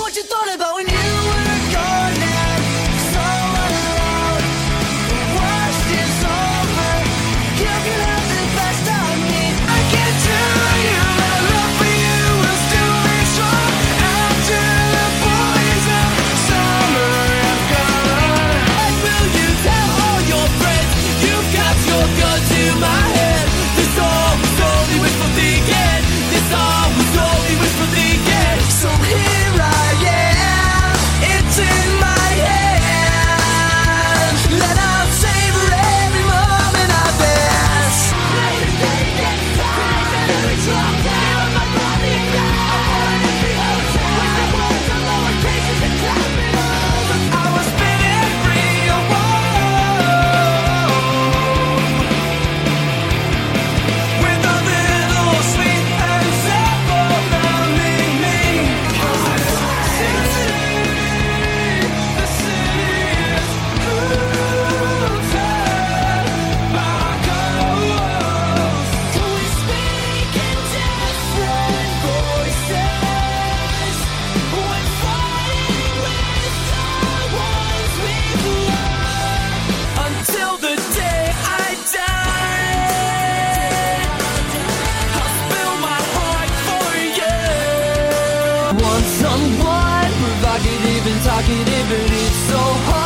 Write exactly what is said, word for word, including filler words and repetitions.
what you thought about when you were gone and so alone. The worst is over. You can have the best of me. I can tell you my love for you will still be strong after the poison summer have gone. When will you tell all your friends you've got your gun to my head? This all was only wishful thinking. This all was only wishful thinking. So here I am, it's in my hand. Let us savor every moment of this. I was spinning free, oh, with a little sweet and simple melting me. The city is losing my ghost. We speak in different voices when fighting with the ones we've loved until the day I die. I'll spill my heart for you. Want someone provocative and talkative, but it's so hard.